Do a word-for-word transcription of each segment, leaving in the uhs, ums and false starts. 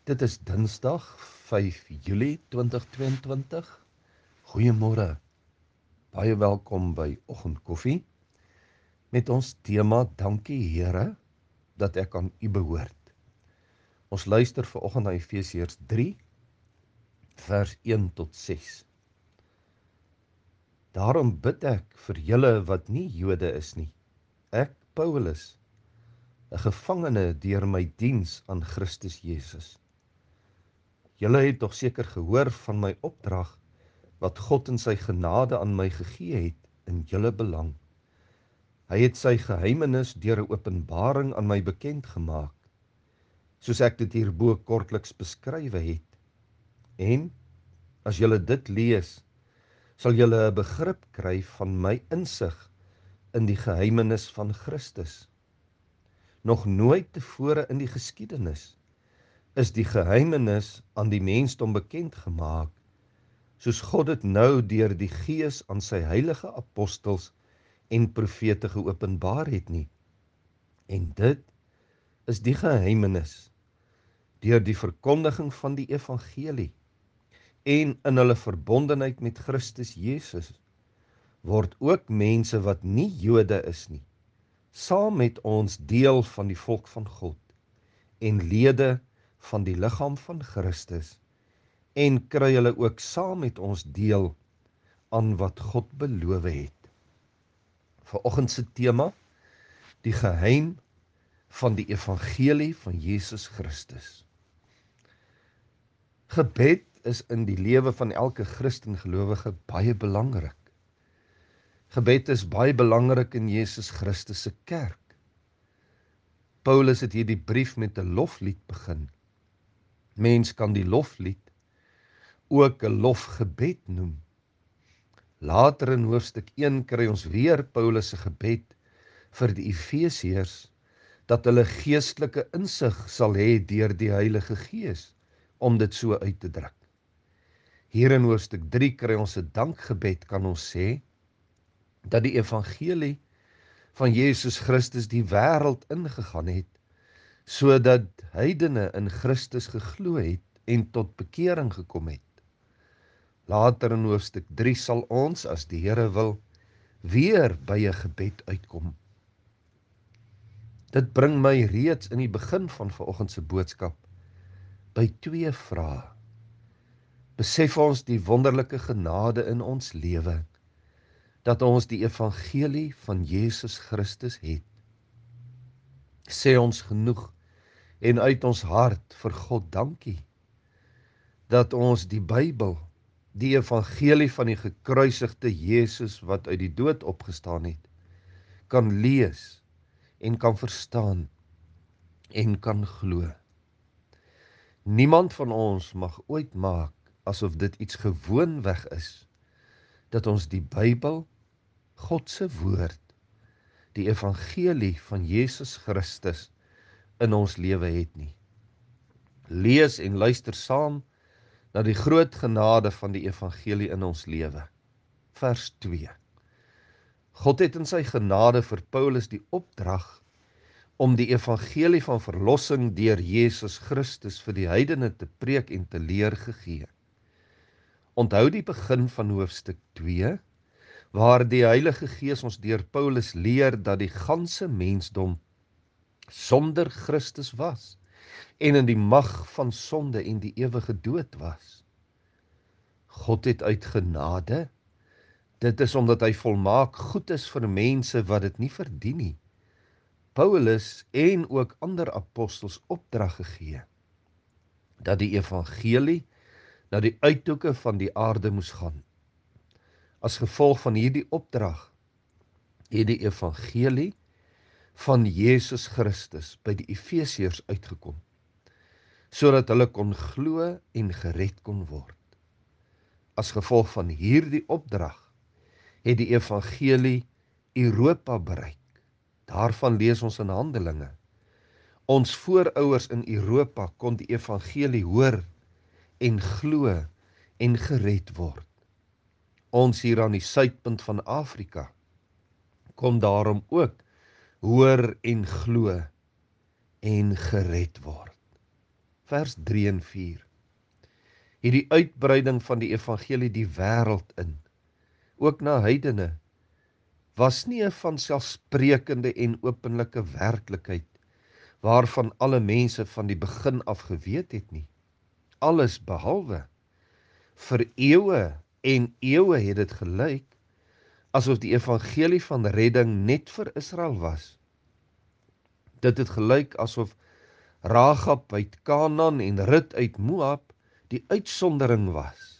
Dit is Dinsdag vyf Julie twintig tweeëntwintig. Goeiemôre. Baie welkom by Oggendkoffie met ons tema Dankie Here dat ek aan U behoort. Ons luister vanoggend na Efesiërs drie vers een tot ses. Daarom bid ek vir julle wat nie Jode is nie. Ek, Paulus, 'n gevangene deur my diens aan Christus Jesus. Julle het tog seker gehoor van my opdrag wat God in sy genade aan my gegee het in julle belang. Hy het sy geheimenis deur 'n openbaring aan my bekend gemaak, soos ek dit hierbo kortliks beskrywe het. En as julle dit lees, sal julle 'n begrip kry van my insig in die geheimenis van Christus. Nog nooit tevore in die geskiedenis is die geheimenis aan die mensdom bekend gemaak, soos God dit nou deur die Gees aan sy heilige apostels en profete geopenbaar het nie. En dit is die geheimenis deur die verkondiging van die evangelie en in hulle verbondenheid met Christus Jesus word ook mense wat nie Jode is nie, saam met ons deel van die volk van God en lede van die liggaam van Christus, en kry hulle ook saam met ons deel aan wat God beloof het. Vanoggend se tema, die geheim van die evangelie van Jesus Christus. Gebed is in die lewe van elke Christen gelowige baie belangrik. Gebed is baie belangrik in Jesus Christus se kerk. Paulus het hierdie brief met 'n loflied begin. Mens kan die loflied ook 'n lofgebed noem. Later in hoofstuk een kry ons weer Paulus se gebed vir die Efesiërs dat hulle geestelike insig sal hê deur die Heilige Gees, om dit so uit te druk. Hier in hoofstuk drie kry ons 'n dankgebed, kan ons sê, dat die evangelie van Jesus Christus die wêreld ingegaan het, sodat heidene in Christus geglo het en tot bekering gekom het. Later in hoofstuk drie sal ons, as die Here wil, weer by 'n gebed uitkom. Dit bring my reeds in die begin van vanoggend se boodskap by twee vrae. Besef ons die wonderlike genade in ons lewe, dat ons die evangelie van Jesus Christus het? Sê ons genoeg en uit ons hart vir God dankie, dat ons die Bybel, die evangelie van die gekruisigde Jesus wat uit die dood opgestaan het, kan lees en kan verstaan en kan glo. Niemand van ons mag ooit maak asof dit iets gewoonweg is, dat ons die Bybel, God se woord, die evangelie van Jesus Christus in ons lewe het nie. Lees en luister saam na die groot genade van die evangelie in ons lewe. Vers twee. God het in sy genade vir Paulus die opdrag om die evangelie van verlossing deur Jesus Christus vir die heidene te preek en te leer gegee. Onthou die begin van hoofstuk twee, waar die Heilige Gees ons deur Paulus leer dat die ganse mensdom sonder Christus was en in die mag van sonde en die ewige dood was. God het uit genade, dit is omdat hy volmaak goed is vir mense wat dit nie verdien nie, Paulus en ook ander apostels opdrag gegee, dat die evangelie na die uithoeke van die aarde moes gaan. As gevolg van hierdie opdrag het die evangelie van Jesus Christus by die Efesiërs uitgekom, sodat hulle kon glo en gered kon word. As gevolg van hierdie opdrag het die evangelie Europa bereik. Daarvan lees ons in Handelinge. Ons voorouers in Europa kon die evangelie hoor en glo en gered word. Ons hier aan die suidpunt van Afrika kon daarom ook hoor en glo en gered word. vers drie en vier. Hierdie uitbreiding van die evangelie die wêreld in, ook na heidene, was nie 'n vanselfsprekende en openlike werklikheid, waarvan alle mense van die begin af geweet het nie. Alles behalwe. Vir eeue en eeue het dit gelyk, asof die evangelie van redding net vir Israel was. Dit het gelyk asof Ragab uit Kanaan en Rut uit Moab die uitsondering was.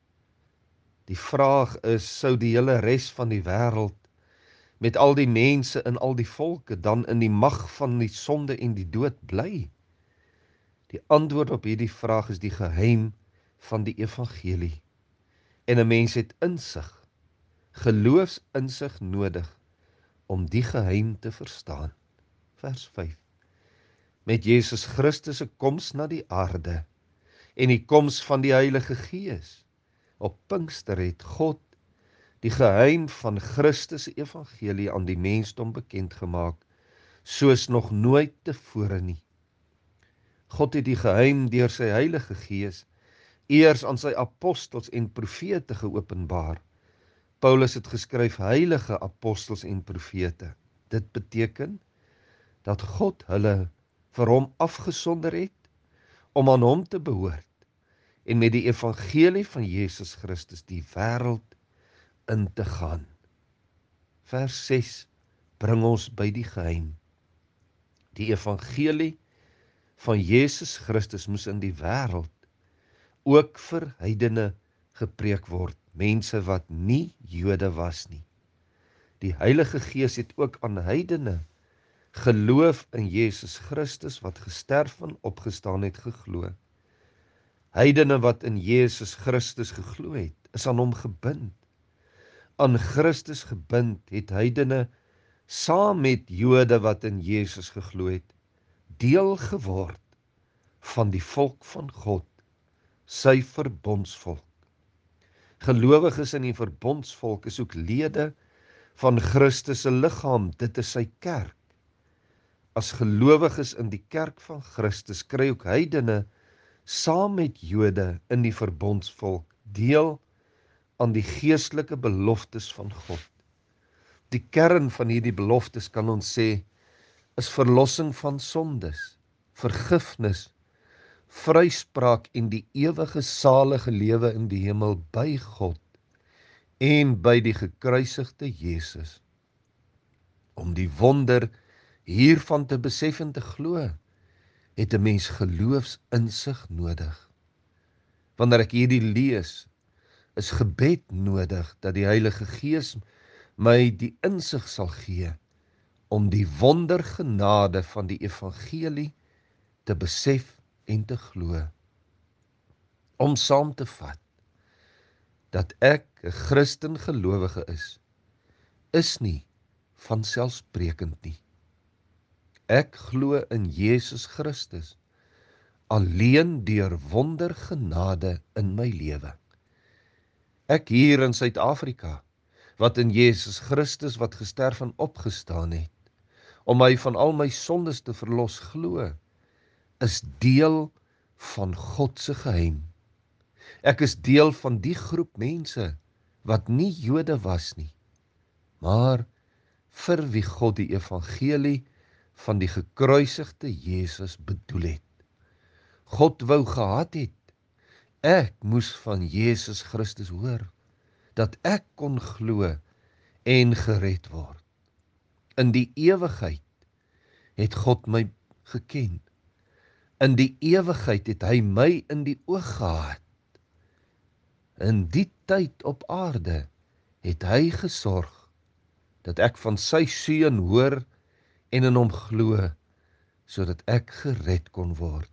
Die vraag is, sou die hele res van die wêreld, met al die mense en al die volke, dan in die mag van die sonde en die dood bly? Die antwoord op hierdie vraag is die geheim van die evangelie. En 'n mens het insig, geloofsinsig nodig om die geheim te verstaan. Vers vyf. Met Jesus Christus se koms na die aarde en die koms van die Heilige Gees op Pinkster het God die geheim van Christus se evangelie aan die mensdom bekend gemaak, soos nog nooit tevore nie. God het die geheim deur sy Heilige Gees eers aan sy apostels en profete geopenbaar. Paulus het geskryf heilige apostels en profete. Dit beteken dat God hulle vir hom afgesonder het om aan hom te behoort en met die evangelie van Jesus Christus die wêreld in te gaan. Vers ses bring ons by die geheim. Die evangelie van Jesus Christus moes in die wêreld ook vir heidene gepreek word, mense wat nie Jode was nie. Die Heilige Gees het ook aan heidene geloof in Jesus Christus wat gesterf en opgestaan het geglo. Heidene wat in Jesus Christus geglo het, is aan hom gebind. Aan Christus gebind het heidene saam met Jode wat in Jesus geglo het, deel geword van die volk van God, sy verbondsvolk. Gelowiges in die verbondsvolk is ook lede van Christus se liggaam, dit is sy kerk. As gelowiges in die kerk van Christus kry ook heidene saam met Jode in die verbondsvolk deel aan die geestelike beloftes van God. Die kern van hierdie beloftes, kan ons sê, is verlossing van sondes, vergifnis, vryspraak en die ewige salige lewe in die hemel by God en by die gekruisigde Jesus. Om die wonder hiervan te besef en te glo, het 'n mens geloofsinsig nodig. Wanneer ek hierdie lees, is gebed nodig dat die Heilige Gees my die insig sal gee om die wondergenade van die evangelie te besef en te glo. Om saam te vat dat ek 'n Christen gelowige is, is nie vanselfsprekend nie. Ek glo in Jesus Christus alleen deur wondergenade in my lewe. Ek hier in Suid-Afrika, wat in Jesus Christus wat gesterf en opgestaan het, om my van al my sondes te verlos glo, is deel van God se geheim. Ek is deel van die groep mense wat nie Jode was nie, maar vir wie God die evangelie van die gekruisigde Jesus bedoel het. God wou gehad het, ek moes van Jesus Christus hoor, dat ek kon glo en gered word. In die ewigheid het God my geken. In die ewigheid het hy my in die oog gehad. In die tyd op aarde het hy gesorg dat ek van sy seun hoor en in hom glo, sodat ek gered kon word.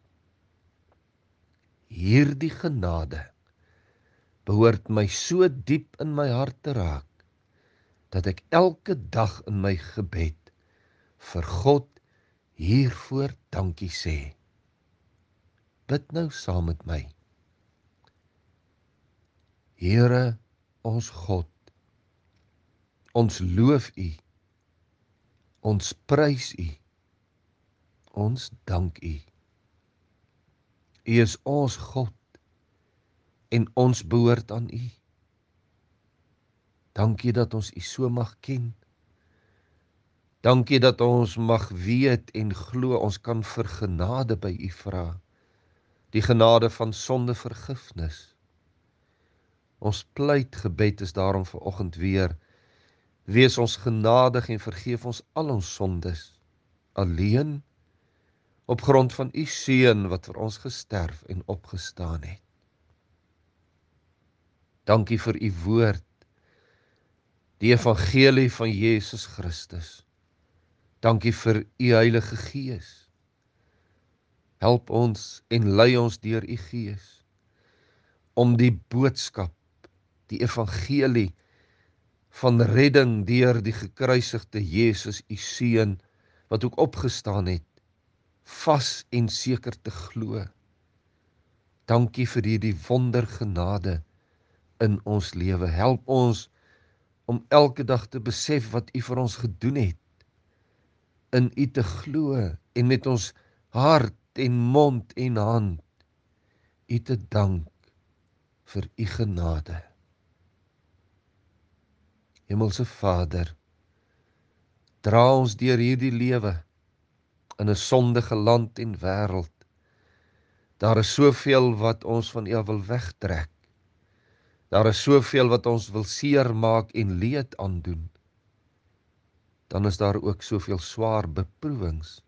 Hierdie genade behoort my so diep in my hart te raak, dat ek elke dag in my gebed vir God hiervoor dankie sê. Bid nou saam met my. Here ons God, ons loof U, ons prys U, ons dank U. U is ons God en ons behoort aan U. Dankie dat ons U so mag ken. Dankie dat ons mag weet en glo ons kan vir genade by U vra. Die genade van sondevergifnis. Ons pleitgebed is daarom vanoggend weer: wees ons genadig en vergeef ons al ons sondes, alleen op grond van U Seun wat vir ons gesterf en opgestaan het. Dankie vir U woord, die evangelie van Jesus Christus. Dankie vir U Heilige Gees. Help ons en lei ons deur U Gees om die boodskap, die evangelie van redding deur die gekruisigde Jesus, U Seun, wat ook opgestaan het, vas en seker te glo. Dankie vir hierdie wondergenade in ons lewe. Help ons om elke dag te besef wat U vir ons gedoen het, in U te glo en met ons hart en mond en hand U te dank vir U genade. Hemelse Vader, dra ons deur hierdie lewe in 'n sondige land en wêreld. Daar is soveel wat ons van U wil wegtrek. Daar is soveel wat ons wil seermaak en leed aandoen. Dan is daar ook soveel swaar beproewings.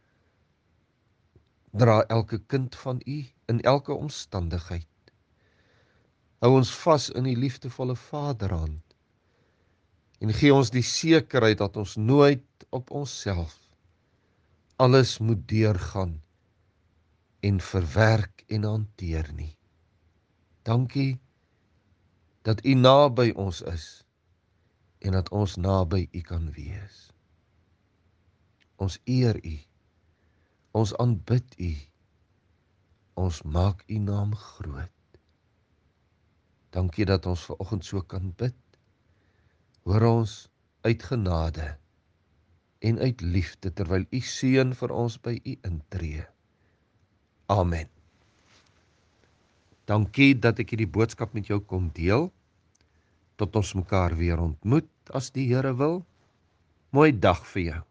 Dra elke kind van U in elke omstandigheid. Hou ons vas in U liefdevolle Vaderhand en gee ons die sekerheid dat ons nooit op onsself alles moet deurgaan en verwerk en hanteer nie. Dankie dat U naby ons is en dat ons naby U kan wees. Ons eer U, ons aanbid U, ons maak U naam groot. Dankie dat ons vanoggend so kan bid. Hoor ons uit genade en uit liefde terwyl U Seun vir ons by U intree. Amen. Dankie dat ek hierdie boodskap met jou kon deel. Tot ons mekaar weer ontmoet as die Here wil. Mooi dag vir jou.